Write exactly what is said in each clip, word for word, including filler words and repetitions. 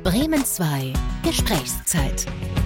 Bremen zwei Gesprächszeit.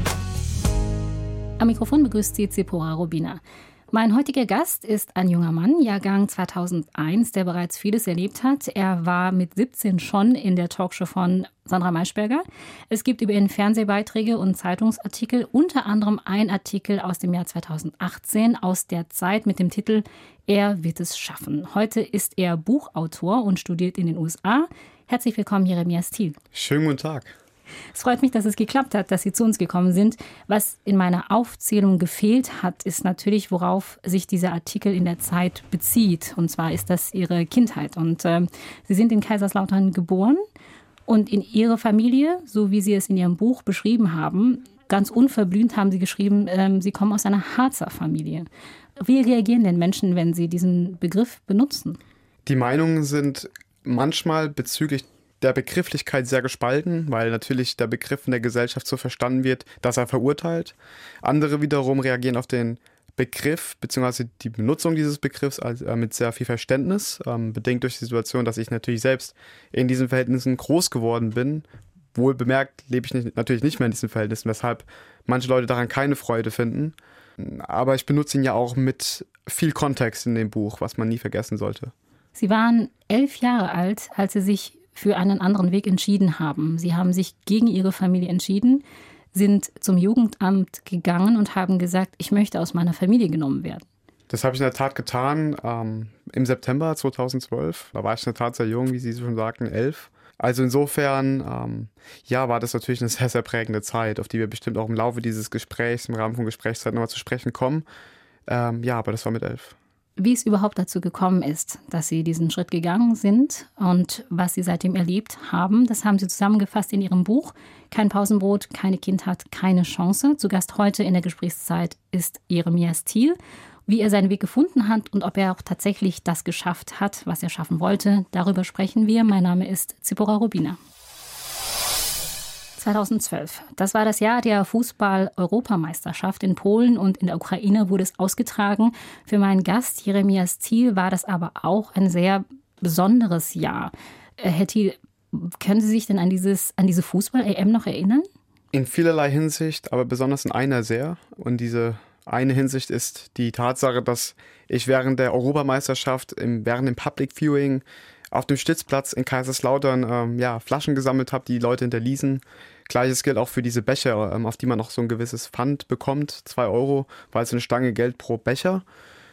Am Mikrofon begrüßt Sie Zipporah Robina. Mein heutiger Gast ist ein junger Mann, Jahrgang zweitausendeins, der bereits vieles erlebt hat. Er war mit siebzehn schon in der Talkshow von Sandra Maischberger. Es gibt über ihn Fernsehbeiträge und Zeitungsartikel, unter anderem ein Artikel aus dem Jahr zweitausendachtzehn aus der Zeit mit dem Titel „Er wird es schaffen". Heute ist er Buchautor und studiert in den U S A. Herzlich willkommen, Jeremias Thiel. Schönen guten Tag. Es freut mich, dass es geklappt hat, dass Sie zu uns gekommen sind. Was in meiner Aufzählung gefehlt hat, ist natürlich, worauf sich dieser Artikel in der Zeit bezieht. Und zwar ist das Ihre Kindheit. Und äh, Sie sind in Kaiserslautern geboren und in Ihre Familie, so wie Sie es in Ihrem Buch beschrieben haben, ganz unverblümt haben Sie geschrieben, äh, Sie kommen aus einer Harzer Familie. Wie reagieren denn Menschen, wenn Sie diesen Begriff benutzen? Die Meinungen sind manchmal bezüglich der Begrifflichkeit sehr gespalten, weil natürlich der Begriff in der Gesellschaft so verstanden wird, dass er verurteilt. Andere wiederum reagieren auf den Begriff bzw. die Benutzung dieses Begriffs als, äh, mit sehr viel Verständnis, ähm, bedingt durch die Situation, dass ich natürlich selbst in diesen Verhältnissen groß geworden bin. Wohl bemerkt lebe ich nicht, natürlich nicht mehr in diesen Verhältnissen, weshalb manche Leute daran keine Freude finden. Aber ich benutze ihn ja auch mit viel Kontext in dem Buch, was man nie vergessen sollte. Sie waren elf Jahre alt, als Sie sich für einen anderen Weg entschieden haben. Sie haben sich gegen Ihre Familie entschieden, sind zum Jugendamt gegangen und haben gesagt, ich möchte aus meiner Familie genommen werden. Das habe ich in der Tat getan ähm, im September zweitausendzwölf. Da war ich in der Tat sehr jung, wie Sie schon sagten, elf. Also insofern, ähm, ja, war das natürlich eine sehr, sehr prägende Zeit, auf die wir bestimmt auch im Laufe dieses Gesprächs, im Rahmen von Gesprächszeit nochmal zu sprechen kommen. Ähm, ja, aber das war mit elf. Wie es überhaupt dazu gekommen ist, dass Sie diesen Schritt gegangen sind und was Sie seitdem erlebt haben, das haben Sie zusammengefasst in Ihrem Buch Kein Pausenbrot, keine Kindheit, keine Chance. Zu Gast heute in der Gesprächszeit ist Jeremias Thiel. Wie er seinen Weg gefunden hat und ob er auch tatsächlich das geschafft hat, was er schaffen wollte, darüber sprechen wir. Mein Name ist Zipporah Robina. zweitausendzwölf. Das war das Jahr der Fußball-Europameisterschaft in Polen und in der Ukraine wurde es ausgetragen. Für meinen Gast Jeremias Thiel war das aber auch ein sehr besonderes Jahr. Herr Thiel, können Sie sich denn an dieses, an diese Fußball-E M noch erinnern? In vielerlei Hinsicht, aber besonders in einer sehr. Und diese eine Hinsicht ist die Tatsache, dass ich während der Europameisterschaft, im, während dem Public Viewing auf dem Stützplatz in Kaiserslautern ähm, ja, Flaschen gesammelt habe, die Leute hinterließen. Gleiches gilt auch für diese Becher, ähm, auf die man noch so ein gewisses Pfand bekommt, zwei Euro, weil es eine Stange Geld pro Becher.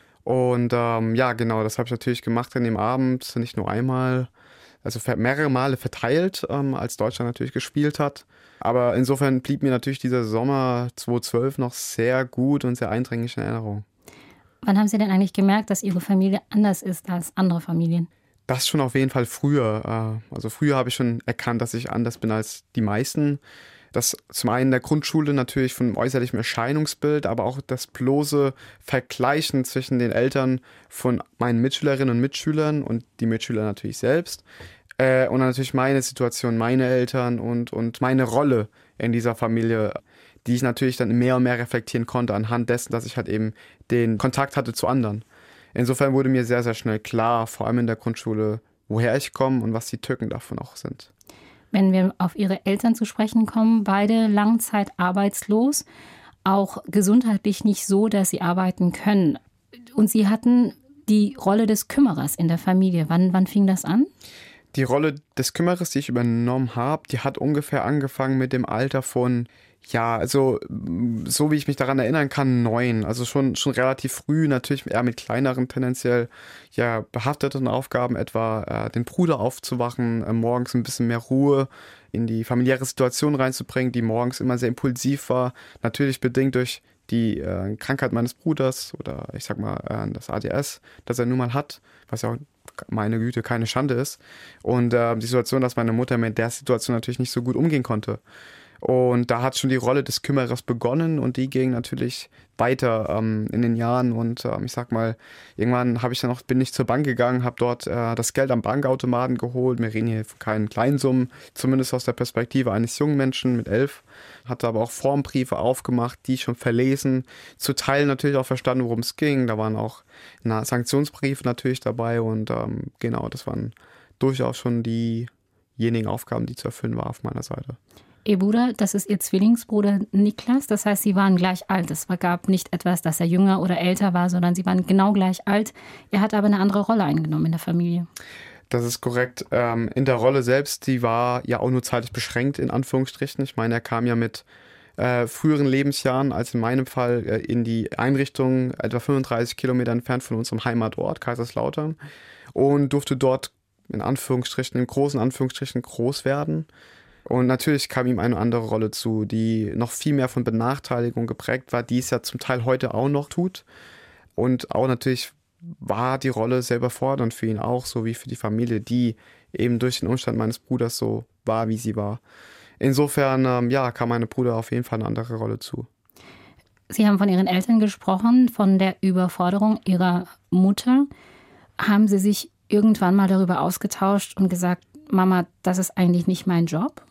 Und ähm, ja, genau, das habe ich natürlich gemacht an dem Abend, nicht nur einmal, also mehrere Male verteilt, ähm, als Deutschland natürlich gespielt hat. Aber insofern blieb mir natürlich dieser Sommer zweitausendzwölf noch sehr gut und sehr eindringlich in Erinnerung. Wann haben Sie denn eigentlich gemerkt, dass Ihre Familie anders ist als andere Familien? Das schon auf jeden Fall früher. Also früher habe ich schon erkannt, dass ich anders bin als die meisten. Das zum einen in der Grundschule natürlich von äußerlichem Erscheinungsbild, aber auch das bloße Vergleichen zwischen den Eltern von meinen Mitschülerinnen und Mitschülern und die Mitschüler natürlich selbst. Und dann natürlich meine Situation, meine Eltern und, und meine Rolle in dieser Familie, die ich natürlich dann mehr und mehr reflektieren konnte anhand dessen, dass ich halt eben den Kontakt hatte zu anderen. Insofern wurde mir sehr, sehr schnell klar, vor allem in der Grundschule, woher ich komme und was die Tücken davon auch sind. Wenn wir auf Ihre Eltern zu sprechen kommen, beide Langzeit arbeitslos, auch gesundheitlich nicht so, dass sie arbeiten können. Und Sie hatten die Rolle des Kümmerers in der Familie. Wann, wann fing das an? Die Rolle des Kümmerers, die ich übernommen habe, die hat ungefähr angefangen mit dem Alter von, ja, also so wie ich mich daran erinnern kann, neun. Also schon, schon relativ früh, natürlich eher mit kleineren, tendenziell ja behafteten Aufgaben, etwa äh, den Bruder aufzuwachen, äh, morgens ein bisschen mehr Ruhe in die familiäre Situation reinzubringen, die morgens immer sehr impulsiv war. Natürlich bedingt durch die äh, Krankheit meines Bruders oder ich sag mal äh, das A D S, das er nun mal hat, was ja auch meine Güte keine Schande ist. Und äh, die Situation, dass meine Mutter mit der Situation natürlich nicht so gut umgehen konnte. Und da hat schon die Rolle des Kümmerers begonnen und die ging natürlich weiter ähm, in den Jahren. Und ähm, ich sag mal, irgendwann habe ich dann auch, bin ich zur Bank gegangen, habe dort äh, das Geld am Bankautomaten geholt. Wir reden hier von keinen Kleinsummen, zumindest aus der Perspektive eines jungen Menschen mit elf. Hatte aber auch Formbriefe aufgemacht, die schon verlesen. Zu Teilen natürlich auch verstanden, worum es ging. Da waren auch na, Sanktionsbriefe natürlich dabei und ähm, genau, das waren durchaus schon die diejenigen Aufgaben, die zu erfüllen war auf meiner Seite. Ihr Bruder, das ist Ihr Zwillingsbruder Niklas, das heißt, Sie waren gleich alt. Es gab nicht etwas, dass er jünger oder älter war, sondern Sie waren genau gleich alt. Er hat aber eine andere Rolle eingenommen in der Familie. Das ist korrekt. Ähm, in der Rolle selbst, die war ja auch nur zeitlich beschränkt, in Anführungsstrichen. Ich meine, er kam ja mit äh, früheren Lebensjahren, als in meinem Fall, äh, in die Einrichtung, etwa fünfunddreißig Kilometer entfernt von unserem Heimatort, Kaiserslautern, und durfte dort in Anführungsstrichen, in großen Anführungsstrichen groß werden. Und natürlich kam ihm eine andere Rolle zu, die noch viel mehr von Benachteiligung geprägt war, die es ja zum Teil heute auch noch tut. Und auch natürlich war die Rolle sehr überfordernd für ihn auch, so wie für die Familie, die eben durch den Umstand meines Bruders so war, wie sie war. Insofern, ähm, ja, kam meinem Bruder auf jeden Fall eine andere Rolle zu. Sie haben von Ihren Eltern gesprochen, von der Überforderung Ihrer Mutter. Haben Sie sich irgendwann mal darüber ausgetauscht und gesagt, Mama, das ist eigentlich nicht mein Job?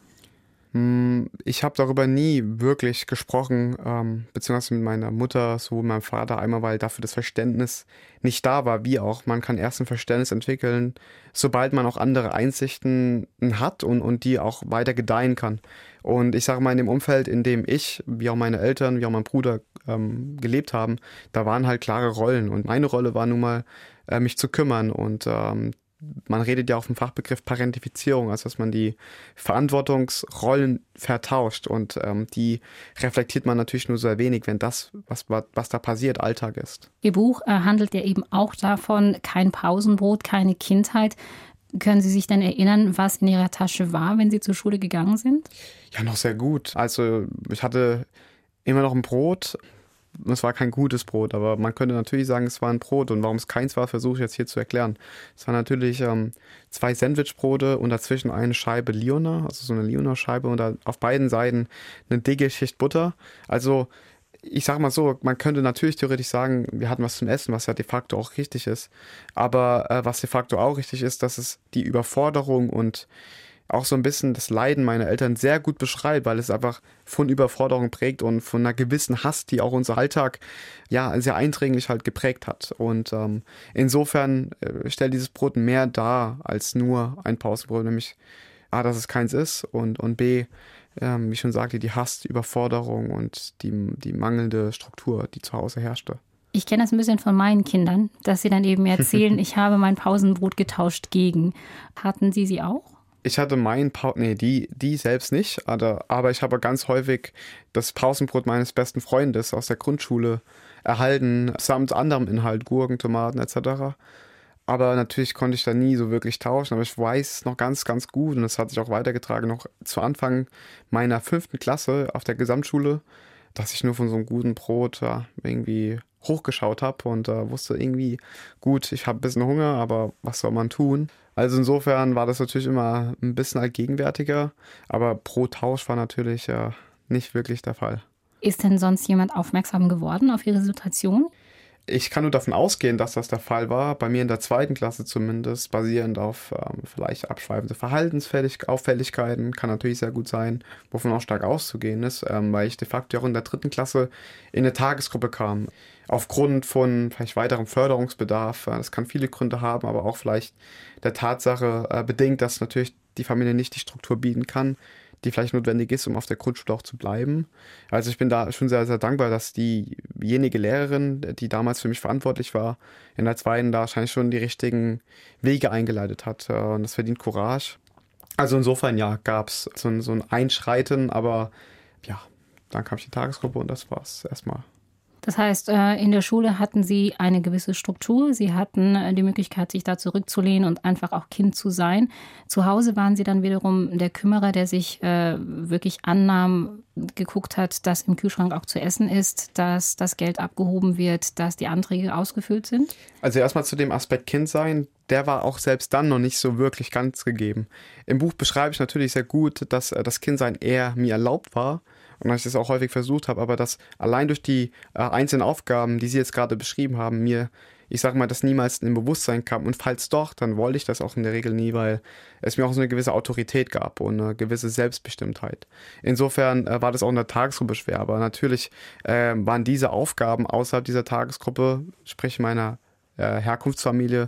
Ich habe darüber nie wirklich gesprochen, ähm, beziehungsweise mit meiner Mutter, so mit meinem Vater, einmal, weil dafür das Verständnis nicht da war, wie auch. Man kann erst ein Verständnis entwickeln, sobald man auch andere Einsichten hat und, und die auch weiter gedeihen kann. Und ich sage mal, in dem Umfeld, in dem ich, wie auch meine Eltern, wie auch mein Bruder ähm, gelebt haben, da waren halt klare Rollen. Und meine Rolle war nun mal, äh, mich zu kümmern und ähm, man redet ja auch vom Fachbegriff Parentifizierung, also dass man die Verantwortungsrollen vertauscht und ähm, die reflektiert man natürlich nur sehr wenig, wenn das, was, was da passiert, Alltag ist. Ihr Buch äh, handelt ja eben auch davon, kein Pausenbrot, keine Kindheit. Können Sie sich denn erinnern, was in Ihrer Tasche war, wenn Sie zur Schule gegangen sind? Ja, noch sehr gut. Also ich hatte immer noch ein Brot. Es war kein gutes Brot, aber man könnte natürlich sagen, es war ein Brot. Und warum es keins war, versuche ich jetzt hier zu erklären. Es waren natürlich ähm, zwei Sandwichbrote und dazwischen eine Scheibe Liona, also so eine Liona-Scheibe und da auf beiden Seiten eine dicke Schicht Butter. Also ich sag mal so, man könnte natürlich theoretisch sagen, wir hatten was zum Essen, was ja de facto auch richtig ist. Aber äh, was de facto auch richtig ist, dass es die Überforderung und auch so ein bisschen das Leiden meiner Eltern sehr gut beschreibt, weil es einfach von Überforderung prägt und von einer gewissen Hass, die auch unser Alltag ja sehr eindringlich halt geprägt hat. Und ähm, insofern äh, stellt dieses Brot mehr dar als nur ein Pausenbrot, nämlich A, dass es keins ist und, und B, ähm, wie schon sagte, die Hass, die Überforderung und die, die mangelnde Struktur, die zu Hause herrschte. Ich kenne das ein bisschen von meinen Kindern, dass sie dann eben erzählen, ich habe mein Pausenbrot getauscht gegen. Hatten Sie sie auch? Ich hatte mein Pausen, nee, die, die selbst nicht, aber, aber ich habe ganz häufig das Pausenbrot meines besten Freundes aus der Grundschule erhalten, samt anderem Inhalt, Gurken, Tomaten et cetera. Aber natürlich konnte ich da nie so wirklich tauschen, aber ich weiß es noch ganz, ganz gut und das hat sich auch weitergetragen, noch zu Anfang meiner fünften Klasse auf der Gesamtschule, dass ich nur von so einem guten Brot ja, irgendwie hochgeschaut habe und äh, wusste irgendwie, gut, ich habe ein bisschen Hunger, aber was soll man tun? Also insofern war das natürlich immer ein bisschen allgegenwärtiger, aber pro Tausch war natürlich äh, nicht wirklich der Fall. Ist denn sonst jemand aufmerksam geworden auf Ihre Situation? Ich kann nur davon ausgehen, dass das der Fall war, bei mir in der zweiten Klasse zumindest, basierend auf ähm, vielleicht abschweifende Verhaltensauffälligkeiten, kann natürlich sehr gut sein, wovon auch stark auszugehen ist, ähm, weil ich de facto auch in der dritten Klasse in eine Tagesgruppe kam. Aufgrund von vielleicht weiterem Förderungsbedarf, äh, das kann viele Gründe haben, aber auch vielleicht der Tatsache äh, bedingt, dass natürlich die Familie nicht die Struktur bieten kann, die vielleicht notwendig ist, um auf der Grundschule auch zu bleiben. Also ich bin da schon sehr, sehr dankbar, dass diejenige Lehrerin, die damals für mich verantwortlich war, in der zweiten da wahrscheinlich schon die richtigen Wege eingeleitet hat. Und das verdient Courage. Also insofern, ja, gab es so ein, so ein Einschreiten, aber ja, dann kam ich in die Tagesgruppe und das war's erstmal. Das heißt, in der Schule hatten Sie eine gewisse Struktur. Sie hatten die Möglichkeit, sich da zurückzulehnen und einfach auch Kind zu sein. Zu Hause waren Sie dann wiederum der Kümmerer, der sich wirklich annahm, geguckt hat, dass im Kühlschrank auch zu essen ist, dass das Geld abgehoben wird, dass die Anträge ausgefüllt sind? Also erstmal zu dem Aspekt Kind sein, der war auch selbst dann noch nicht so wirklich ganz gegeben. Im Buch beschreibe ich natürlich sehr gut, dass das Kindsein eher mir erlaubt war. Und dass ich das auch häufig versucht habe, aber dass allein durch die äh, einzelnen Aufgaben, die Sie jetzt gerade beschrieben haben, mir, ich sage mal, das niemals in Bewusstsein kam. Und falls doch, dann wollte ich das auch in der Regel nie, weil es mir auch so eine gewisse Autorität gab und eine gewisse Selbstbestimmtheit. Insofern äh, war das auch in der Tagesgruppe schwer. Aber natürlich äh, waren diese Aufgaben außerhalb dieser Tagesgruppe, sprich meiner äh, Herkunftsfamilie,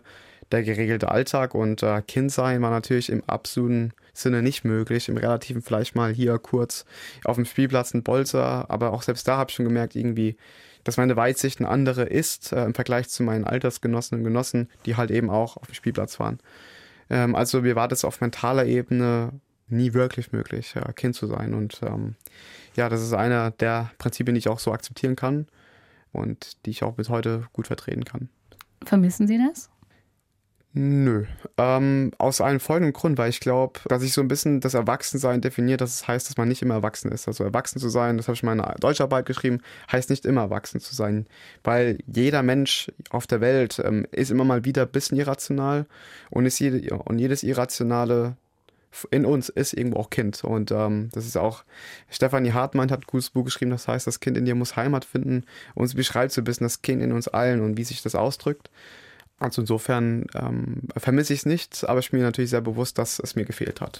der geregelte Alltag und äh, Kind sein war natürlich im absoluten Sinne nicht möglich. Im Relativen vielleicht mal hier kurz auf dem Spielplatz ein Bolzer, aber auch selbst da habe ich schon gemerkt irgendwie, dass meine Weitsicht eine andere ist äh, im Vergleich zu meinen Altersgenossinnen und Genossen, die halt eben auch auf dem Spielplatz waren. Ähm, also mir war das auf mentaler Ebene nie wirklich möglich, ja, Kind zu sein. Und ähm, ja, das ist einer der Prinzipien, die ich auch so akzeptieren kann und die ich auch bis heute gut vertreten kann. Vermissen Sie das? Nö. Ähm, aus einem folgenden Grund, weil ich glaube, dass ich so ein bisschen das Erwachsensein definiert, dass es heißt, dass man nicht immer erwachsen ist. Also erwachsen zu sein, das habe ich in meiner Deutscharbeit geschrieben, heißt nicht immer erwachsen zu sein. Weil jeder Mensch auf der Welt ähm, ist immer mal wieder ein bisschen irrational und, ist jede, und jedes Irrationale in uns ist irgendwo auch Kind. Und ähm, das ist auch, Stefanie Hartmann hat ein gutes Buch geschrieben, das heißt, das Kind in dir muss Heimat finden. Und sie beschreibt so ein bisschen das Kind in uns allen und wie sich das ausdrückt. Also insofern ähm, vermisse ich es nicht, aber ich bin mir natürlich sehr bewusst, dass es mir gefehlt hat.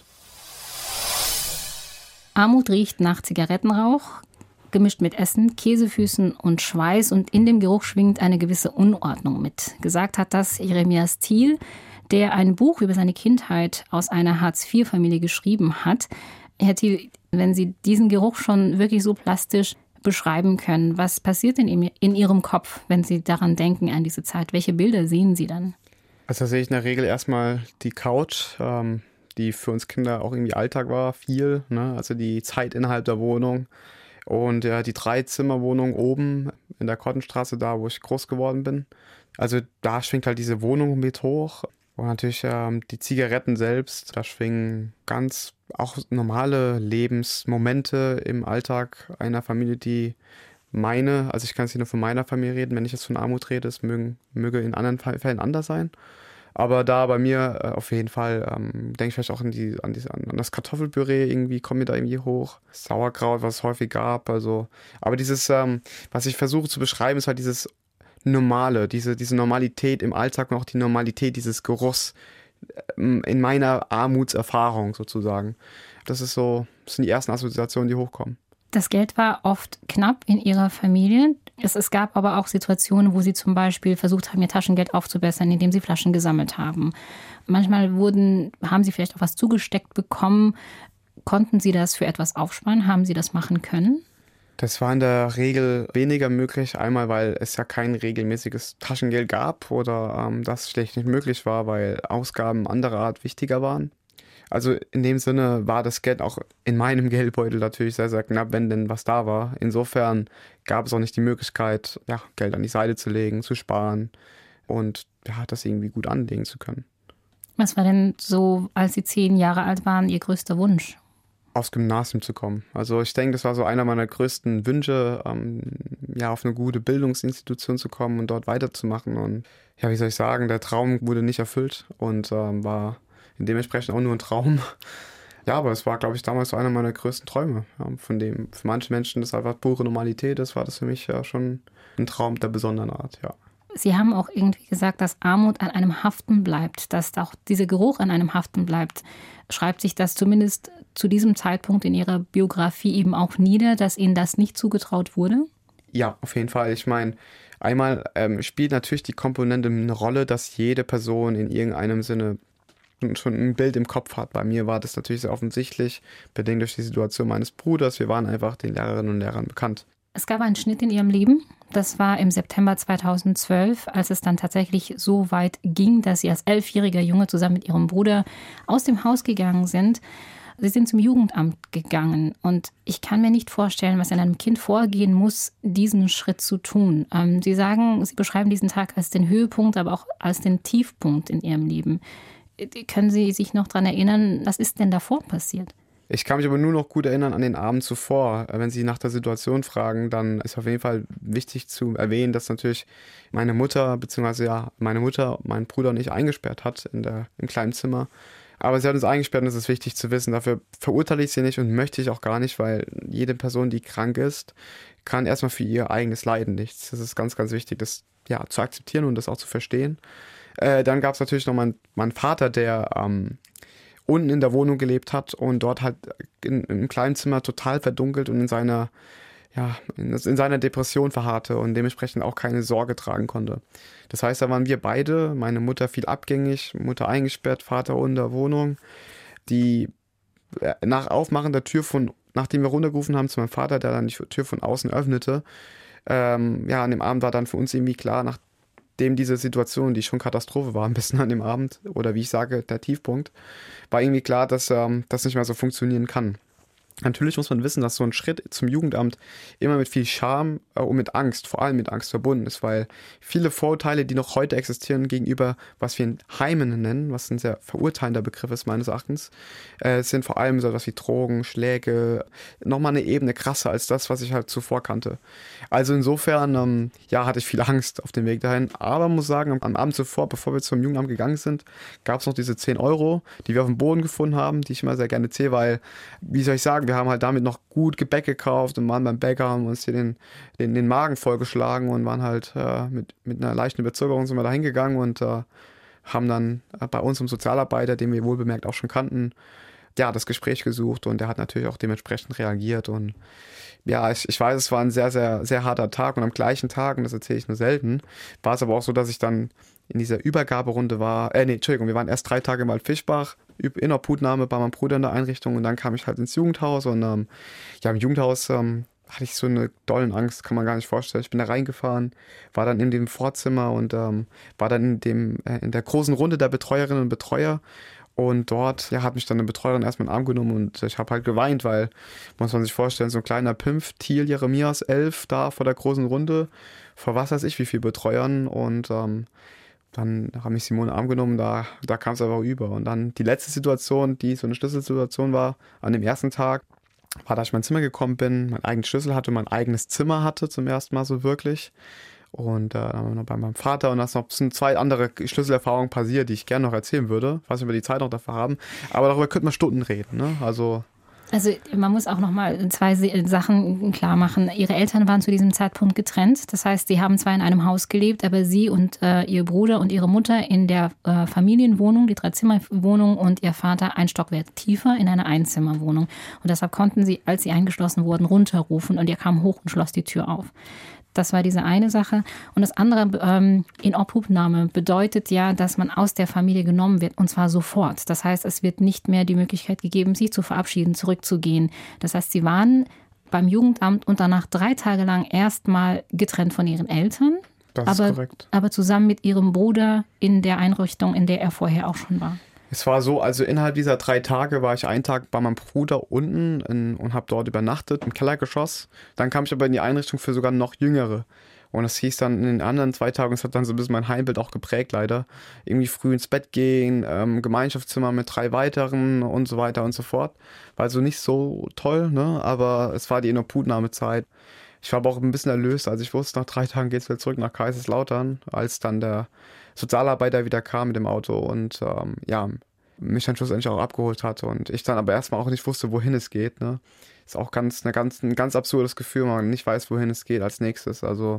Armut riecht nach Zigarettenrauch, gemischt mit Essen, Käsefüßen und Schweiß, und in dem Geruch schwingt eine gewisse Unordnung mit. Gesagt hat das Jeremias Thiel, der ein Buch über seine Kindheit aus einer Hartz-vier-Familie geschrieben hat. Herr Thiel, wenn Sie diesen Geruch schon wirklich so plastisch beschreiben können, was passiert denn in Ihrem Kopf, wenn Sie daran denken, an diese Zeit? Welche Bilder sehen Sie dann? Also da sehe ich in der Regel erstmal die Couch, ähm, die für uns Kinder auch irgendwie Alltag war, viel, ne? Also die Zeit innerhalb der Wohnung und ja, die Dreizimmerwohnung oben in der Kottenstraße, da wo ich groß geworden bin. Also da schwingt halt diese Wohnung mit hoch. Und natürlich ähm, die Zigaretten selbst, da schwingen ganz auch normale Lebensmomente im Alltag einer Familie, die meine, also ich kann jetzt hier nur von meiner Familie reden, wenn ich jetzt von Armut rede, es mögen, möge in anderen Fällen anders sein. Aber da bei mir äh, auf jeden Fall, ähm, denke ich vielleicht auch an, die, an, die, an das Kartoffelpüree, irgendwie kommt mir da irgendwie hoch. Sauerkraut, was es häufig gab, also. Aber dieses, ähm, was ich versuche zu beschreiben, ist halt dieses Normale, diese, diese Normalität im Alltag und auch die Normalität dieses Geruchs in meiner Armutserfahrung sozusagen. Das ist so, das sind die ersten Assoziationen, die hochkommen. Das Geld war oft knapp in Ihrer Familie. Es, es gab aber auch Situationen, wo Sie zum Beispiel versucht haben, Ihr Taschengeld aufzubessern, indem Sie Flaschen gesammelt haben. Manchmal wurden, haben Sie vielleicht auch was zugesteckt bekommen. Konnten Sie das für etwas aufsparen? Haben Sie das machen können? Das war in der Regel weniger möglich, einmal weil es ja kein regelmäßiges Taschengeld gab oder ähm, das schlecht nicht möglich war, weil Ausgaben anderer Art wichtiger waren. Also in dem Sinne war das Geld auch in meinem Geldbeutel natürlich sehr, sehr knapp, wenn denn was da war. Insofern gab es auch nicht die Möglichkeit, ja, Geld an die Seite zu legen, zu sparen und ja, das irgendwie gut anlegen zu können. Was war denn so, als Sie zehn Jahre alt waren, Ihr größter Wunsch? Aufs Gymnasium zu kommen. Also ich denke, das war so einer meiner größten Wünsche, ähm, ja, auf eine gute Bildungsinstitution zu kommen und dort weiterzumachen. Und ja, wie soll ich sagen, der Traum wurde nicht erfüllt und ähm, war dementsprechend auch nur ein Traum. Ja, aber es war, glaube ich, damals so einer meiner größten Träume. Ja, von dem für manche Menschen das einfach pure Normalität ist, war das für mich ja schon ein Traum der besonderen Art, ja. Sie haben auch irgendwie gesagt, dass Armut an einem haften bleibt, dass auch dieser Geruch an einem haften bleibt. Schreibt sich das zumindest zu diesem Zeitpunkt in Ihrer Biografie eben auch nieder, dass Ihnen das nicht zugetraut wurde? Ja, auf jeden Fall. Ich meine, einmal ähm, spielt natürlich die Komponente eine Rolle, dass jede Person in irgendeinem Sinne schon ein Bild im Kopf hat. Bei mir war das natürlich sehr offensichtlich, bedingt durch die Situation meines Bruders. Wir waren einfach den Lehrerinnen und Lehrern bekannt. Es gab einen Schnitt in Ihrem Leben. Das war im September zweitausendzwölf, als es dann tatsächlich so weit ging, dass Sie als elfjähriger Junge zusammen mit Ihrem Bruder aus dem Haus gegangen sind. Sie sind zum Jugendamt gegangen. Und ich kann mir nicht vorstellen, was in einem Kind vorgehen muss, diesen Schritt zu tun. Ähm, Sie sagen, Sie beschreiben diesen Tag als den Höhepunkt, aber auch als den Tiefpunkt in Ihrem Leben. Können Sie sich noch daran erinnern, was ist denn davor passiert? Ich kann mich aber nur noch gut erinnern an den Abend zuvor. Wenn Sie nach der Situation fragen, dann ist auf jeden Fall wichtig zu erwähnen, dass natürlich meine Mutter, beziehungsweise ja, meine Mutter, meinen Bruder und ich eingesperrt hat in der, im kleinen Zimmer. Aber sie hat uns eingesperrt und das ist wichtig zu wissen. Dafür verurteile ich sie nicht und möchte ich auch gar nicht, weil jede Person, die krank ist, kann erstmal für ihr eigenes Leiden nichts. Das ist ganz, ganz wichtig, das ja, zu akzeptieren und das auch zu verstehen. Äh, dann gab es natürlich noch meinen, meinen Vater, der ähm, unten in der Wohnung gelebt hat und dort halt in, in einem kleinen Zimmer total verdunkelt und in seiner ja, in, in seiner Depression verharrte und dementsprechend auch keine Sorge tragen konnte. Das heißt, da waren wir beide, meine Mutter viel abgängig, Mutter eingesperrt, Vater in der Wohnung, die nach Aufmachen der Tür von, nachdem wir runtergerufen haben zu meinem Vater, der dann die Tür von außen öffnete, ähm, ja, an dem Abend war dann für uns irgendwie klar, nachdem diese Situation, die schon Katastrophe war, ein bisschen an dem Abend, oder wie ich sage, der Tiefpunkt, war irgendwie klar, dass ähm, das nicht mehr so funktionieren kann. Natürlich muss man wissen, dass so ein Schritt zum Jugendamt immer mit viel Scham äh, und mit Angst, vor allem mit Angst verbunden ist, weil viele Vorurteile, die noch heute existieren gegenüber, was wir in Heimen nennen, was ein sehr verurteilender Begriff ist meines Erachtens, äh, sind vor allem so etwas wie Drogen, Schläge, nochmal eine Ebene krasser als das, was ich halt zuvor kannte. Also insofern, ähm, ja, hatte ich viel Angst auf dem Weg dahin, aber muss sagen, am, am Abend zuvor, bevor wir zum Jugendamt gegangen sind, gab es noch diese zehn Euro, die wir auf dem Boden gefunden haben, die ich immer sehr gerne zähle, weil, wie soll ich sagen, wir haben halt damit noch gut Gebäck gekauft und waren beim Bäcker, haben uns hier den, den, den Magen vollgeschlagen und waren halt äh, mit, mit einer leichten Überzeugung sind wir da hingegangen und äh, haben dann äh, bei uns im Sozialarbeiter, den wir wohlbemerkt auch schon kannten, ja, das Gespräch gesucht und der hat natürlich auch dementsprechend reagiert und ja, ich, ich weiß, es war ein sehr, sehr, sehr harter Tag und am gleichen Tag, und das erzähle ich nur selten, war es aber auch so, dass ich dann in dieser Übergaberunde war, äh, nee, Entschuldigung, wir waren erst drei Tage im Waldfischbach, Inobhutnahme bei meinem Bruder in der Einrichtung und dann kam ich halt ins Jugendhaus und ähm, ja, im Jugendhaus ähm, hatte ich so eine dollen Angst, kann man gar nicht vorstellen. Ich bin da reingefahren, war dann in dem Vorzimmer und ähm, war dann in dem äh, in der großen Runde der Betreuerinnen und Betreuer und dort ja, hat mich dann eine Betreuerin erstmal in den Arm genommen und ich habe halt geweint, weil, muss man sich vorstellen, so ein kleiner Pimpf, Thiel Jeremias, elf, da vor der großen Runde, vor was weiß ich wie viel Betreuern und ähm, dann habe mich Simone in den Arm genommen, da, da kam es aber über. Und dann die letzte Situation, die so eine Schlüsselsituation war, an dem ersten Tag, war, dass ich in mein Zimmer gekommen bin, meinen eigenen Schlüssel hatte, mein eigenes Zimmer hatte zum ersten Mal so wirklich. Und äh, dann waren wir noch bei meinem Vater und da noch sind zwei andere Schlüsselerfahrungen passiert, die ich gerne noch erzählen würde, was wir über die Zeit noch dafür haben. Aber darüber könnte man Stunden reden, ne? Also... Also man muss auch noch mal zwei Sachen klar machen. Ihre Eltern waren zu diesem Zeitpunkt getrennt. Das heißt, sie haben zwar in einem Haus gelebt, aber sie und äh, ihr Bruder und ihre Mutter in der äh, Familienwohnung, die Dreizimmerwohnung und ihr Vater ein Stockwerk tiefer in einer Einzimmerwohnung. Und deshalb konnten sie, als sie eingeschlossen wurden, runterrufen und er kam hoch und schloss die Tür auf. Das war diese eine Sache. Und das andere, ähm, Inobhutnahme bedeutet ja, dass man aus der Familie genommen wird und zwar sofort. Das heißt, es wird nicht mehr die Möglichkeit gegeben, sich zu verabschieden, zurückzugehen. Das heißt, sie waren beim Jugendamt und danach drei Tage lang erstmal getrennt von ihren Eltern. Das aber, ist korrekt. Aber zusammen mit ihrem Bruder in der Einrichtung, in der er vorher auch schon war. Es war so, also innerhalb dieser drei Tage war ich einen Tag bei meinem Bruder unten in, und habe dort übernachtet im Kellergeschoss. Dann kam ich aber in die Einrichtung für sogar noch Jüngere. Und das hieß dann in den anderen zwei Tagen, das hat dann so ein bisschen mein Heimbild auch geprägt leider, irgendwie früh ins Bett gehen, ähm, Gemeinschaftszimmer mit drei weiteren und so weiter und so fort. War also nicht so toll, ne? Aber es war die Inobhutnahmezeit. Ich war aber auch ein bisschen erlöst, als ich wusste, nach drei Tagen geht es wieder zurück nach Kaiserslautern, als dann der Sozialarbeiter wieder kam mit dem Auto und ähm, ja, mich dann schlussendlich auch abgeholt hatte und ich dann aber erstmal auch nicht wusste, wohin es geht. Ne? Ist auch ganz, eine ganz, ein ganz absurdes Gefühl, wenn man nicht weiß, wohin es geht als nächstes. Also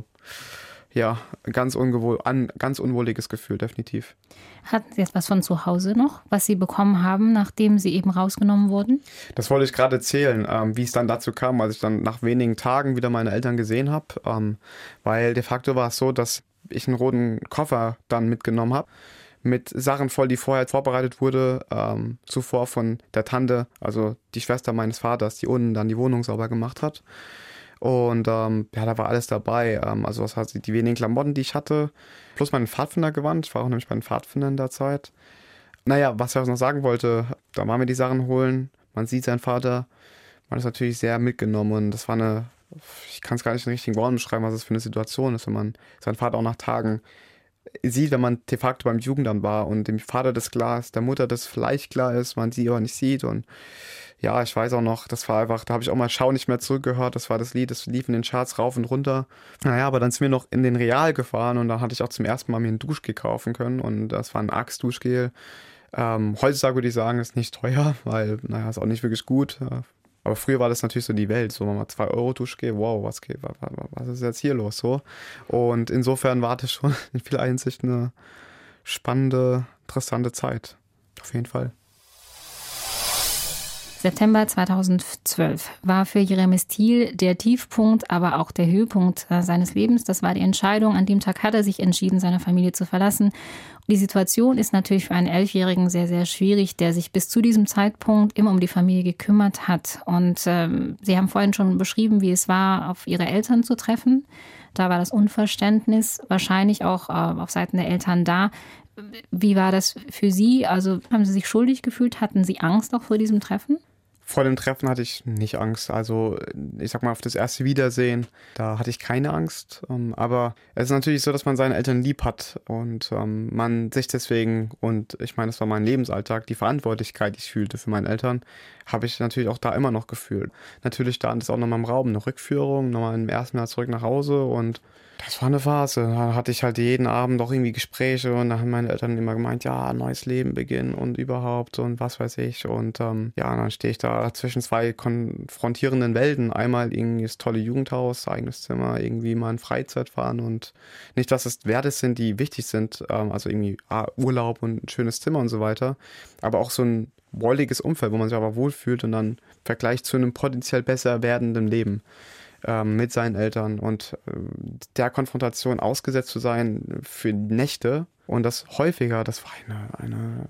ja, ganz, ungewohl, an, ganz unwohliges Gefühl, definitiv. Hatten Sie jetzt was von zu Hause noch, was Sie bekommen haben, nachdem Sie eben rausgenommen wurden? Das wollte ich gerade erzählen, ähm, wie es dann dazu kam, als ich dann nach wenigen Tagen wieder meine Eltern gesehen habe. Ähm, weil de facto war es so, dass ich einen roten Koffer dann mitgenommen habe, mit Sachen voll, die vorher vorbereitet wurde, ähm, zuvor von der Tante, also die Schwester meines Vaters, die unten dann die Wohnung sauber gemacht hat. Und ähm, ja, da war alles dabei. Ähm, also was heißt, die wenigen Klamotten, die ich hatte, plus mein Pfadfindergewand. Ich war auch nämlich bei den Pfadfindern in der Zeit. Naja, was ich auch noch sagen wollte, da waren wir die Sachen holen. Man sieht seinen Vater. Man ist natürlich sehr mitgenommen und das war eine, ich kann es gar nicht in richtigen Worten beschreiben, was das für eine Situation ist, wenn man seinen Vater auch nach Tagen sieht, wenn man de facto beim Jugendamt war und dem Vater das klar ist, der Mutter das vielleicht klar ist, man sie aber nicht sieht. Und ja, ich weiß auch noch, das war einfach, da habe ich auch mal Schau nicht mehr zurückgehört, das war das Lied, das lief in den Charts rauf und runter. Naja, aber dann sind wir noch in den Real gefahren und da hatte ich auch zum ersten Mal mir ein Duschgel kaufen können und das war ein Axe-Duschgel. Ähm, heutzutage würde ich sagen, ist nicht teuer, weil, naja, ist auch nicht wirklich gut. Aber früher war das natürlich so die Welt, so mal zwei Euro Duschgel, wow, was geht, was, was ist jetzt hier los, so. Und insofern war das schon in vieler Hinsicht eine spannende, interessante Zeit, auf jeden Fall. September zweitausendzwölf war für Jeremies Thiel der Tiefpunkt, aber auch der Höhepunkt seines Lebens. Das war die Entscheidung. An dem Tag hat er sich entschieden, seine Familie zu verlassen. Die Situation ist natürlich für einen Elfjährigen sehr, sehr schwierig, der sich bis zu diesem Zeitpunkt immer um die Familie gekümmert hat. Und ähm, Sie haben vorhin schon beschrieben, wie es war, auf Ihre Eltern zu treffen. Da war das Unverständnis wahrscheinlich auch äh, auf Seiten der Eltern da. Wie war das für Sie? Also haben Sie sich schuldig gefühlt? Hatten Sie Angst auch vor diesem Treffen? Vor dem Treffen hatte ich nicht Angst. Also ich sag mal, auf das erste Wiedersehen, da hatte ich keine Angst. Aber es ist natürlich so, dass man seine Eltern lieb hat und man sich deswegen, und ich meine, das war mein Lebensalltag, die Verantwortlichkeit, die ich fühlte für meine Eltern, habe ich natürlich auch da immer noch gefühlt. Natürlich stand es auch nochmal im Raum, eine Rückführung, nochmal im ersten Jahr zurück nach Hause, und das war eine Phase. Da hatte ich halt jeden Abend auch irgendwie Gespräche, und da haben meine Eltern immer gemeint, ja, neues Leben beginnen und überhaupt und was weiß ich. Und ähm, ja, und dann stehe ich da zwischen zwei konfrontierenden Welten. Einmal irgendwie das tolle Jugendhaus, eigenes Zimmer, irgendwie mal in Freizeit fahren, und nicht, dass es Werte sind, die wichtig sind, ähm, also irgendwie ah, Urlaub und ein schönes Zimmer und so weiter, aber auch so ein wolliges Umfeld, wo man sich aber wohlfühlt, und dann im Vergleich zu einem potenziell besser werdenden Leben mit seinen Eltern, und der Konfrontation ausgesetzt zu sein für Nächte und das häufiger, das war eine, eine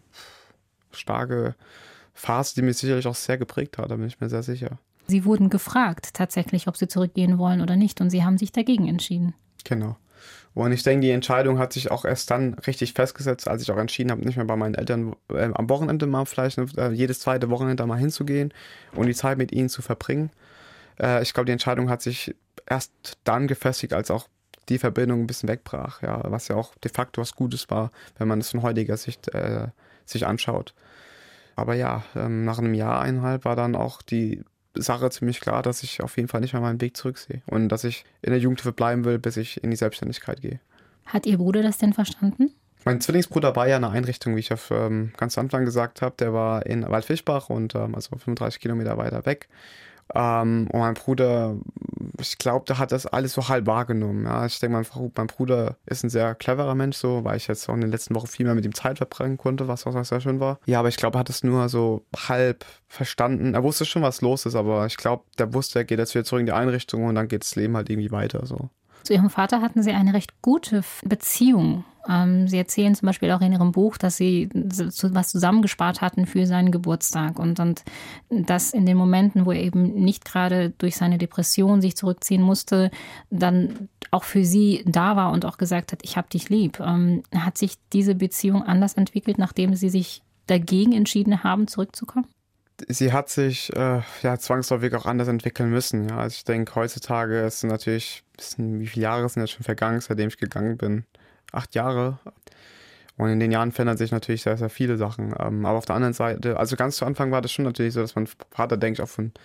starke Phase, die mich sicherlich auch sehr geprägt hat, da bin ich mir sehr sicher. Sie wurden gefragt tatsächlich, ob Sie zurückgehen wollen oder nicht, und Sie haben sich dagegen entschieden. Genau. Und ich denke, die Entscheidung hat sich auch erst dann richtig festgesetzt, als ich auch entschieden habe, nicht mehr bei meinen Eltern äh, am Wochenende mal vielleicht äh, jedes zweite Wochenende mal hinzugehen und die Zeit mit ihnen zu verbringen. Ich glaube, die Entscheidung hat sich erst dann gefestigt, als auch die Verbindung ein bisschen wegbrach, ja, was ja auch de facto was Gutes war, wenn man es von heutiger Sicht äh, sich anschaut. Aber ja, ähm, nach einem Jahr, eineinhalb war dann auch die Sache ziemlich klar, dass ich auf jeden Fall nicht mehr meinen Weg zurücksehe und dass ich in der Jugendhilfe bleiben will, bis ich in die Selbstständigkeit gehe. Hat Ihr Bruder das denn verstanden? Mein Zwillingsbruder war ja in einer Einrichtung, wie ich auf ähm, ganz am Anfang gesagt habe, der war in Waldfischbach, und ähm, also fünfunddreißig Kilometer weiter weg. Um, und mein Bruder, ich glaube, der hat das alles so halb wahrgenommen. Ja. Ich denke, mein, mein Bruder ist ein sehr cleverer Mensch, so, weil ich jetzt auch in den letzten Wochen viel mehr mit ihm Zeit verbringen konnte, was auch sehr schön war. Ja, aber ich glaube, er hat es nur so halb verstanden. Er wusste schon, was los ist, aber ich glaube, der wusste, er geht jetzt wieder zurück in die Einrichtung, und dann geht das Leben halt irgendwie weiter. So. Zu Ihrem Vater hatten Sie eine recht gute Beziehung. Sie erzählen zum Beispiel auch in Ihrem Buch, dass Sie was zusammengespart hatten für seinen Geburtstag, und, und dass in den Momenten, wo er eben nicht gerade durch seine Depression sich zurückziehen musste, dann auch für Sie da war und auch gesagt hat, ich habe dich lieb. Hat sich diese Beziehung anders entwickelt, nachdem Sie sich dagegen entschieden haben, zurückzukommen? Sie hat sich äh, ja zwangsläufig auch anders entwickeln müssen. Ja. Also ich denke, heutzutage ist natürlich, wie viele Jahre sind jetzt schon vergangen, seitdem ich gegangen bin? Acht Jahre. Und in den Jahren verändern sich natürlich sehr, sehr viele Sachen. Ähm, aber auf der anderen Seite, also ganz zu Anfang war das schon natürlich so, dass mein Vater, denke ich, auch von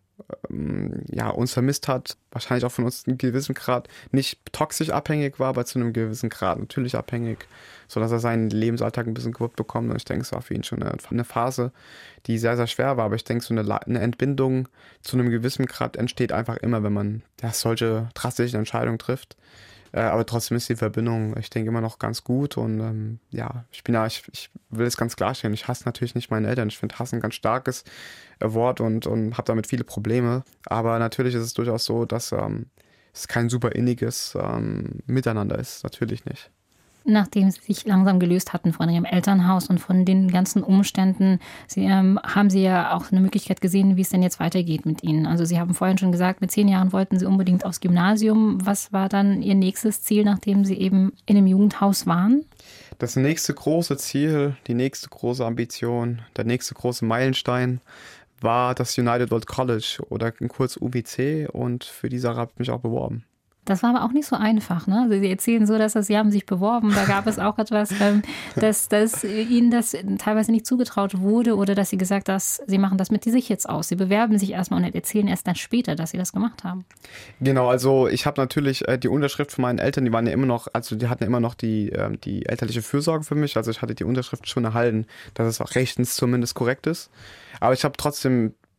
ähm, ja, uns vermisst hat. Wahrscheinlich auch von uns in einem gewissen Grad nicht toxisch abhängig war, aber zu einem gewissen Grad natürlich abhängig, sodass er seinen Lebensalltag ein bisschen gewuppt bekommt. Und ich denke, es war für ihn schon eine, eine Phase, die sehr, sehr schwer war. Aber ich denke, so eine, eine Entbindung zu einem gewissen Grad entsteht einfach immer, wenn man ja, solche drastischen Entscheidungen trifft. Äh, aber trotzdem ist die Verbindung, ich denke, immer noch ganz gut. Und ähm, ja, ich bin ja, ich, ich will es ganz klarstellen, ich hasse natürlich nicht meine Eltern. Ich finde Hass ein ganz starkes äh, Wort, und, und habe damit viele Probleme. Aber natürlich ist es durchaus so, dass ähm, es kein super inniges ähm, Miteinander ist. Natürlich nicht. Nachdem Sie sich langsam gelöst hatten von Ihrem Elternhaus und von den ganzen Umständen, Sie, ähm, haben Sie ja auch eine Möglichkeit gesehen, wie es denn jetzt weitergeht mit Ihnen. Also Sie haben vorhin schon gesagt, mit zehn Jahren wollten Sie unbedingt aufs Gymnasium. Was war dann Ihr nächstes Ziel, nachdem Sie eben in einem Jugendhaus waren? Das nächste große Ziel, die nächste große Ambition, der nächste große Meilenstein war das United World College, oder kurz U W C, und für die Sache habe ich mich auch beworben. Das war aber auch nicht so einfach, ne? Also Sie erzählen so, dass das, Sie haben sich beworben, da gab es auch etwas, ähm, dass, dass Ihnen das teilweise nicht zugetraut wurde, oder dass Sie gesagt haben, Sie machen das mit sich jetzt aus. Sie bewerben sich erstmal und erzählen erst dann später, dass Sie das gemacht haben. Genau, also ich habe natürlich äh, die Unterschrift von meinen Eltern, die waren ja immer noch, also die hatten ja immer noch die, äh, die elterliche Fürsorge für mich, also ich hatte die Unterschrift schon erhalten, dass es auch rechtens zumindest korrekt ist. Aber ich habe trotzdem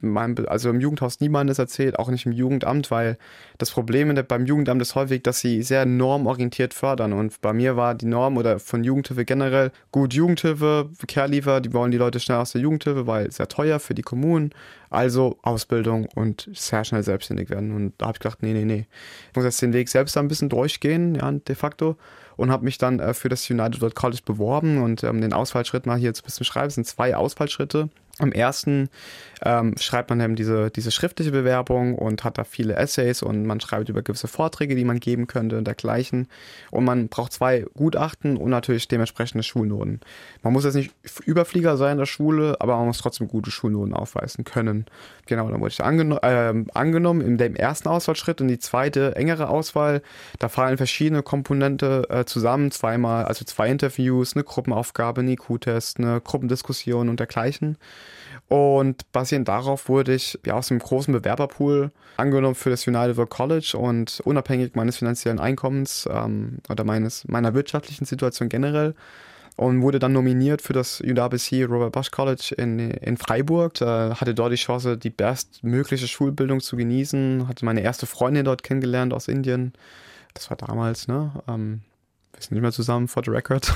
meinem, also im Jugendhaus niemandes erzählt, auch nicht im Jugendamt, weil das Problem in der, beim Jugendamt ist häufig, dass sie sehr normorientiert fördern. Und bei mir war die Norm oder von Jugendhilfe generell, gut, Jugendhilfe, Care-Leaver, die wollen die Leute schnell aus der Jugendhilfe, weil sehr teuer für die Kommunen. Also Ausbildung und sehr schnell selbstständig werden. Und da habe ich gedacht, nee, nee, nee. Ich muss jetzt den Weg selbst ein bisschen durchgehen, ja, de facto. Und habe mich dann äh, für das United World College beworben und ähm, den Auswahlschritt mal hier jetzt ein bisschen schreiben. Es sind zwei Auswahlschritte. Am ersten ähm, schreibt man eben diese, diese schriftliche Bewerbung und hat da viele Essays und man schreibt über gewisse Vorträge, die man geben könnte und dergleichen. Und man braucht zwei Gutachten und natürlich dementsprechende Schulnoten. Man muss jetzt nicht Überflieger sein in der Schule, aber man muss trotzdem gute Schulnoten aufweisen können. Genau, dann wurde ich angeno- äh, angenommen in dem ersten Auswahlschritt. Und die zweite, engere Auswahl, da fallen verschiedene Komponente äh, zusammen. Zweimal, also zwei Interviews, eine Gruppenaufgabe, ein I Q-Test, eine Gruppendiskussion und dergleichen. Und basierend darauf wurde ich ja aus dem großen Bewerberpool angenommen für das United World College und unabhängig meines finanziellen Einkommens ähm, oder meines, meiner wirtschaftlichen Situation generell und wurde dann nominiert für das U W C Robert Bosch College in, in Freiburg. Äh, hatte dort die Chance, die bestmögliche Schulbildung zu genießen, hatte meine erste Freundin dort kennengelernt aus Indien. Das war damals, ne? Ähm, wir sind nicht mehr zusammen, for the record.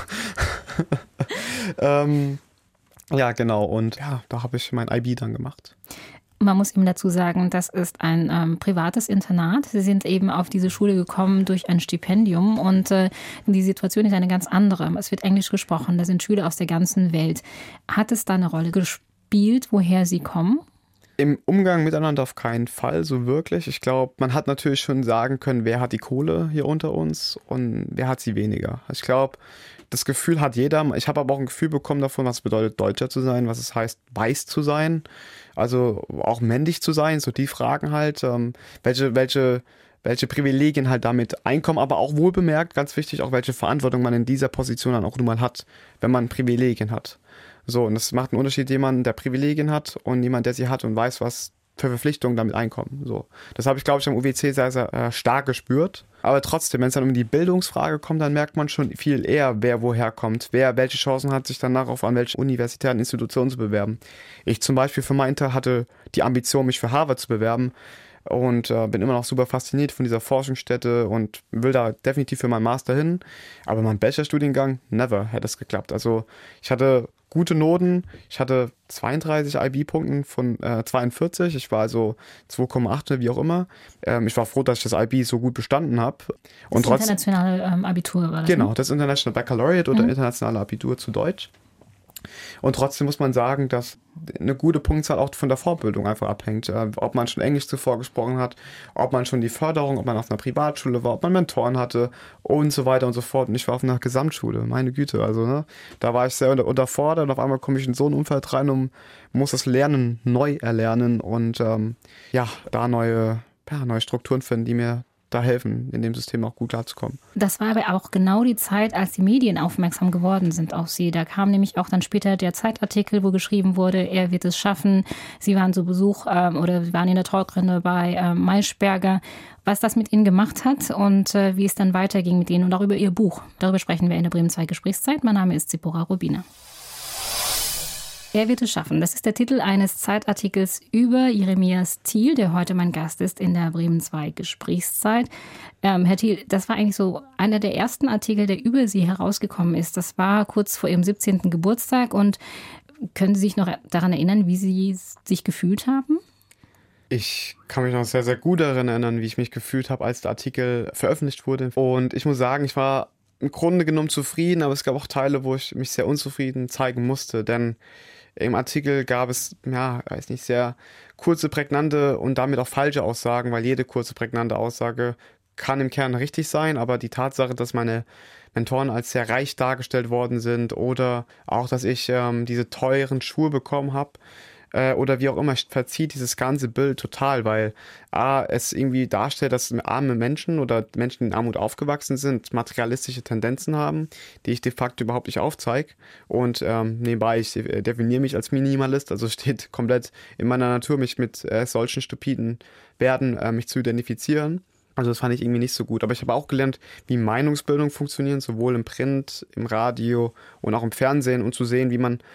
ähm, Ja, genau. Und ja, da habe ich mein I B dann gemacht. Man muss eben dazu sagen, das ist ein ähm, privates Internat. Sie sind eben auf diese Schule gekommen durch ein Stipendium und äh, die Situation ist eine ganz andere. Es wird Englisch gesprochen, da sind Schüler aus der ganzen Welt. Hat es da eine Rolle gespielt, woher Sie kommen? Im Umgang miteinander auf keinen Fall so wirklich. Ich glaube, man hat natürlich schon sagen können, wer hat die Kohle hier unter uns und wer hat sie weniger. Ich glaube, das Gefühl hat jeder. Ich habe aber auch ein Gefühl bekommen davon, was es bedeutet, Deutscher zu sein, was es heißt, weiß zu sein. Also auch männlich zu sein, so die Fragen halt, ähm, welche, welche, welche Privilegien halt damit einkommen, aber auch wohlbemerkt, ganz wichtig, auch welche Verantwortung man in dieser Position dann auch nun mal hat, wenn man Privilegien hat. So, und das macht einen Unterschied, jemand, der Privilegien hat und jemand, der sie hat und weiß, was für Verpflichtungen damit einkommen. So. Das habe ich, glaube ich, am U W C sehr, sehr äh, stark gespürt. Aber trotzdem, wenn es dann um die Bildungsfrage kommt, dann merkt man schon viel eher, wer woher kommt, wer welche Chancen hat, sich danach auf an welche universitären Institutionen zu bewerben. Ich zum Beispiel für meinen Teil hatte die Ambition, mich für Harvard zu bewerben und äh, bin immer noch super fasziniert von dieser Forschungsstätte und will da definitiv für meinen Master hin. Aber mein Bachelorstudiengang, never hätte es geklappt. Also ich hatte gute Noten. Ich hatte zweiunddreißig I B-Punkten von äh, zweiundvierzig. Ich war also zwei Komma acht, wie auch immer. Ähm, ich war froh, dass ich das I B so gut bestanden habe. Das internationale ähm, Abitur war das? Genau, das International Baccalaureate oder mhm. internationale Abitur zu Deutsch. Und trotzdem muss man sagen, dass eine gute Punktzahl auch von der Vorbildung einfach abhängt. Äh, ob man schon Englisch zuvor gesprochen hat, ob man schon die Förderung, ob man auf einer Privatschule war, ob man Mentoren hatte und so weiter und so fort. Und ich war auf einer Gesamtschule, meine Güte. Also ne, da war ich sehr unter, unterfordert und auf einmal komme ich in so ein Umfeld rein und muss das Lernen neu erlernen und ähm, ja, da neue, ja, neue Strukturen finden, die mir da helfen, in dem System auch gut klarzukommen. Das war aber auch genau die Zeit, als die Medien aufmerksam geworden sind auf Sie. Da kam nämlich auch dann später der Zeitartikel, wo geschrieben wurde, er wird es schaffen. Sie waren zu Besuch ähm, oder Sie waren in der Talkrunde bei ähm, Maischberger. Was das mit Ihnen gemacht hat und äh, wie es dann weiterging mit Ihnen und auch über Ihr Buch. Darüber sprechen wir in der Bremen zwei Gesprächszeit. Mein Name ist Zipporah Rubiner. Er wird es schaffen. Das ist der Titel eines Zeitartikels über Jeremias Thiel, der heute mein Gast ist in der Bremen zwei Gesprächszeit. Ähm, Herr Thiel, das war eigentlich so einer der ersten Artikel, der über Sie herausgekommen ist. Das war kurz vor Ihrem siebzehnten Geburtstag. Und können Sie sich noch daran erinnern, wie Sie sich gefühlt haben? Ich kann mich noch sehr, sehr gut daran erinnern, wie ich mich gefühlt habe, als der Artikel veröffentlicht wurde. Und ich muss sagen, ich war im Grunde genommen zufrieden, aber es gab auch Teile, wo ich mich sehr unzufrieden zeigen musste, denn im Artikel gab es, ja, weiß nicht, sehr kurze, prägnante und damit auch falsche Aussagen, weil jede kurze, prägnante Aussage kann im Kern richtig sein, aber die Tatsache, dass meine Mentoren als sehr reich dargestellt worden sind oder auch, dass ich ähm, diese teuren Schuhe bekommen habe, oder wie auch immer, verzieht dieses ganze Bild total, weil A, es irgendwie darstellt, dass arme Menschen oder Menschen, die in Armut aufgewachsen sind, materialistische Tendenzen haben, die ich de facto überhaupt nicht aufzeige. Und ähm, nebenbei, ich definiere mich als Minimalist, also steht komplett in meiner Natur, mich mit äh, solchen stupiden Werten äh, mich zu identifizieren. Also das fand ich irgendwie nicht so gut. Aber ich habe auch gelernt, wie Meinungsbildung funktioniert, sowohl im Print, im Radio und auch im Fernsehen und zu sehen, wie man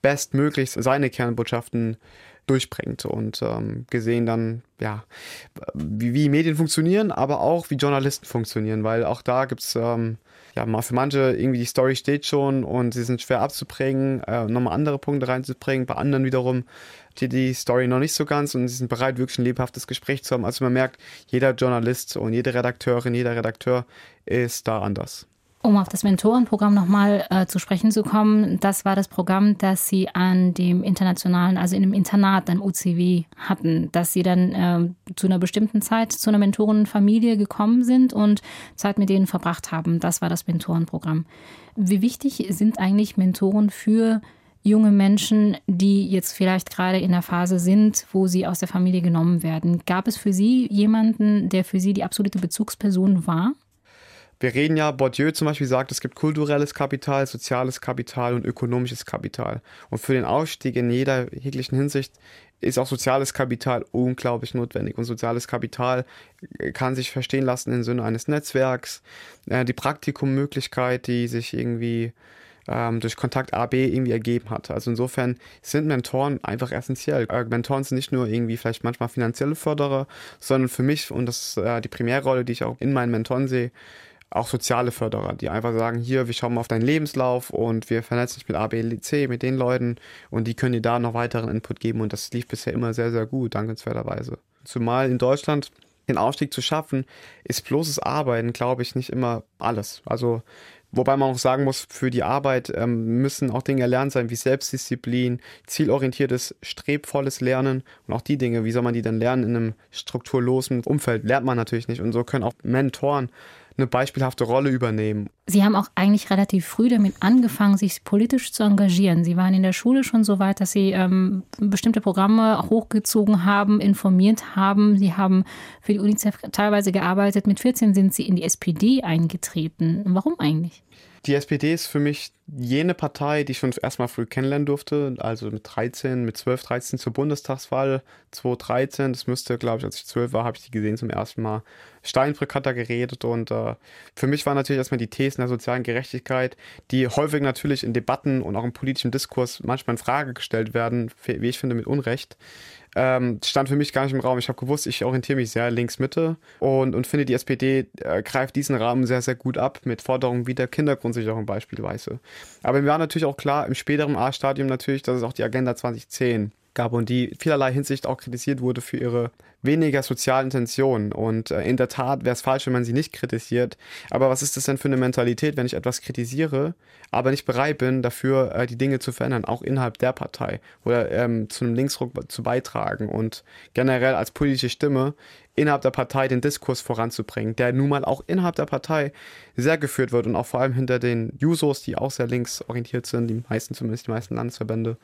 bestmöglich seine Kernbotschaften durchbringt und ähm, gesehen dann, ja, wie, wie Medien funktionieren, aber auch wie Journalisten funktionieren, weil auch da gibt es, ähm, ja, für manche irgendwie die Story steht schon und sie sind schwer abzuprägen, äh, nochmal andere Punkte reinzubringen, bei anderen wiederum steht die Story noch nicht so ganz und sie sind bereit, wirklich ein lebhaftes Gespräch zu haben. Also man merkt, jeder Journalist und jede Redakteurin, jeder Redakteur ist da anders. Um auf das Mentorenprogramm nochmal äh, zu sprechen zu kommen, das war das Programm, das Sie an dem internationalen, also in dem Internat am U C W hatten, dass Sie dann äh, zu einer bestimmten Zeit zu einer Mentorenfamilie gekommen sind und Zeit mit denen verbracht haben. Das war das Mentorenprogramm. Wie wichtig sind eigentlich Mentoren für junge Menschen, die jetzt vielleicht gerade in der Phase sind, wo sie aus der Familie genommen werden? Gab es für Sie jemanden, der für Sie die absolute Bezugsperson war? Wir reden ja, Bourdieu zum Beispiel sagt, es gibt kulturelles Kapital, soziales Kapital und ökonomisches Kapital. Und für den Aufstieg in jeder jeglichen Hinsicht ist auch soziales Kapital unglaublich notwendig. Und soziales Kapital kann sich verstehen lassen im Sinne eines Netzwerks, äh, die Praktikummöglichkeit, die sich irgendwie ähm, durch Kontakt A B irgendwie ergeben hat. Also insofern sind Mentoren einfach essentiell. Äh, Mentoren sind nicht nur irgendwie vielleicht manchmal finanzielle Förderer, sondern für mich, und das ist äh, die Primärrolle, die ich auch in meinen Mentoren sehe, auch soziale Förderer, die einfach sagen, hier, wir schauen mal auf deinen Lebenslauf und wir vernetzen dich mit A, B, C, mit den Leuten und die können dir da noch weiteren Input geben und das lief bisher immer sehr, sehr gut, dankenswerterweise. Zumal in Deutschland den Aufstieg zu schaffen, ist bloßes Arbeiten, glaube ich, nicht immer alles. Also, wobei man auch sagen muss, für die Arbeit ähm, müssen auch Dinge erlernt sein, wie Selbstdisziplin, zielorientiertes, strebvolles Lernen und auch die Dinge, wie soll man die denn lernen in einem strukturlosen Umfeld, lernt man natürlich nicht und so können auch Mentoren eine beispielhafte Rolle übernehmen. Sie haben auch eigentlich relativ früh damit angefangen, sich politisch zu engagieren. Sie waren in der Schule schon so weit, dass Sie ähm, bestimmte Programme hochgezogen haben, informiert haben. Sie haben für die UNICEF teilweise gearbeitet. Mit vierzehn sind Sie in die S P D eingetreten. Warum eigentlich? Die S P D ist für mich jene Partei, die ich schon erstmal früh kennenlernen durfte, also mit dreizehn, mit zwölf, dreizehn zur Bundestagswahl zweitausenddreizehn, das müsste, glaube ich, als ich zwölf war, habe ich die gesehen zum ersten Mal. Steinbrück hat da geredet und äh, für mich waren natürlich erstmal die Thesen der sozialen Gerechtigkeit, die häufig natürlich in Debatten und auch im politischen Diskurs manchmal in Frage gestellt werden, wie ich finde, mit Unrecht. Ähm, stand für mich gar nicht im Raum. Ich habe gewusst, ich orientiere mich sehr links-Mitte und, und finde, die S P D äh, greift diesen Rahmen sehr, sehr gut ab mit Forderungen wie der Kindergrundsicherung beispielsweise. Aber mir war natürlich auch klar, im späteren A-Stadium natürlich, dass es auch die Agenda zwanzig zehn gab und die vielerlei Hinsicht auch kritisiert wurde für ihre weniger sozialen Intentionen. Und äh, in der Tat wäre es falsch, wenn man sie nicht kritisiert. Aber was ist das denn für eine Mentalität, wenn ich etwas kritisiere, aber nicht bereit bin, dafür äh, die Dinge zu verändern, auch innerhalb der Partei oder ähm, zu einem Linksruck zu beitragen und generell als politische Stimme innerhalb der Partei den Diskurs voranzubringen, der nun mal auch innerhalb der Partei sehr geführt wird und auch vor allem hinter den Jusos, die auch sehr linksorientiert sind, die meisten, zumindest die meisten Landesverbände.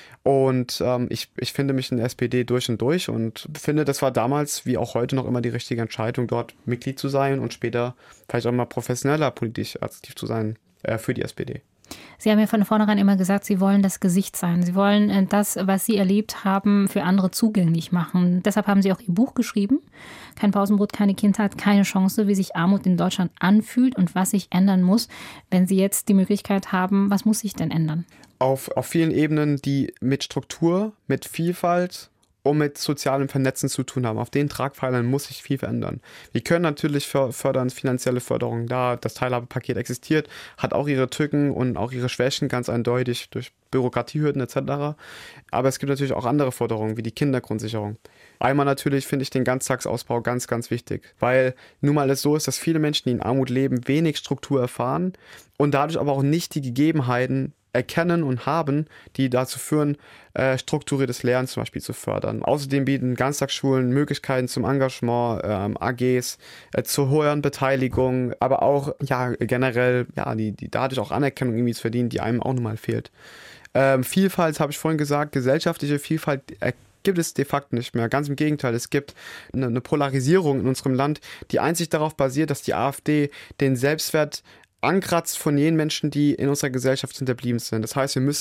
Und ähm, ich, ich finde mich in der S P D durch und durch und finde, das war damals wie auch heute noch immer die richtige Entscheidung, dort Mitglied zu sein und später vielleicht auch mal professioneller politisch aktiv zu sein äh, für die S P D. Sie haben ja von vornherein immer gesagt, Sie wollen das Gesicht sein. Sie wollen das, was Sie erlebt haben, für andere zugänglich machen. Deshalb haben Sie auch Ihr Buch geschrieben. Kein Pausenbrot, keine Kindheit, keine Chance, wie sich Armut in Deutschland anfühlt und was sich ändern muss. Wenn Sie jetzt die Möglichkeit haben, was muss sich denn ändern? Auf, auf vielen Ebenen, die mit Struktur, mit Vielfalt und mit sozialem Vernetzen zu tun haben. Auf den Tragpfeilern muss sich viel verändern. Wir können natürlich fördern, finanzielle Förderung da, das Teilhabepaket existiert, hat auch ihre Tücken und auch ihre Schwächen ganz eindeutig durch Bürokratiehürden et cetera. Aber es gibt natürlich auch andere Forderungen, wie die Kindergrundsicherung. Einmal natürlich finde ich den Ganztagsausbau ganz, ganz wichtig, weil nun mal es so ist, dass viele Menschen, die in Armut leben, wenig Struktur erfahren und dadurch aber auch nicht die Gegebenheiten erkennen und haben, die dazu führen, äh, strukturiertes Lernen zum Beispiel zu fördern. Außerdem bieten Ganztagsschulen Möglichkeiten zum Engagement, ähm, A Gs, äh, zur höheren Beteiligung, aber auch ja generell ja die, die dadurch auch Anerkennung irgendwie zu verdienen, die einem auch nun mal fehlt. Ähm, Vielfalt, habe ich vorhin gesagt, gesellschaftliche Vielfalt äh, gibt es de facto nicht mehr. Ganz im Gegenteil, es gibt eine, eine Polarisierung in unserem Land, die einzig darauf basiert, dass die AfD den Selbstwert ankratzt von jenen Menschen, die in unserer Gesellschaft hinterblieben sind. Das heißt, wir müssen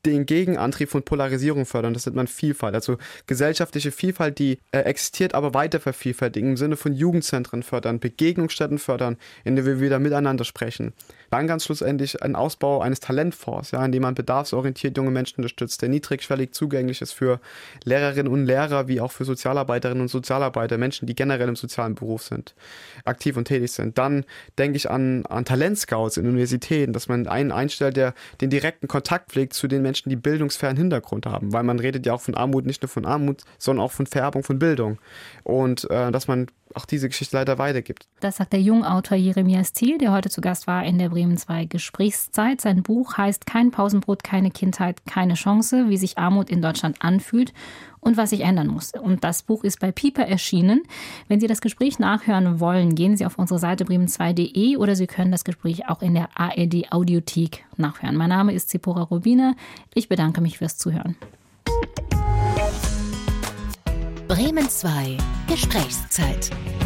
den Gegenantrieb von Polarisierung fördern. Das nennt man Vielfalt. Also gesellschaftliche Vielfalt, die äh, existiert, aber weiter vervielfältigen, im Sinne von Jugendzentren fördern, Begegnungsstätten fördern, in denen wir wieder miteinander sprechen. Dann ganz schlussendlich ein Ausbau eines Talentfonds, ja, in dem man bedarfsorientiert junge Menschen unterstützt, der niedrigschwellig zugänglich ist für Lehrerinnen und Lehrer, wie auch für Sozialarbeiterinnen und Sozialarbeiter, Menschen, die generell im sozialen Beruf sind, aktiv und tätig sind. Dann denke ich an, an Talentscouts in Universitäten, dass man einen einstellt, der den direkten Kontakt pflegt zu den Menschen, die bildungsfernen Hintergrund haben, weil man redet ja auch von Armut, nicht nur von Armut, sondern auch von Vererbung von Bildung. Und äh, dass man auch diese Geschichte leider weitergibt. Das sagt der Jungautor Jeremias Thiel, der heute zu Gast war in der Bremen zwei Gesprächszeit. Sein Buch heißt Kein Pausenbrot, keine Kindheit, keine Chance, wie sich Armut in Deutschland anfühlt und was sich ändern muss. Und das Buch ist bei Piper erschienen. Wenn Sie das Gespräch nachhören wollen, gehen Sie auf unsere Seite bremen zwei punkt de oder Sie können das Gespräch auch in der A R D Audiothek nachhören. Mein Name ist Zipporah Rubiner. Ich bedanke mich fürs Zuhören. Bremen zwei Gesprächszeit.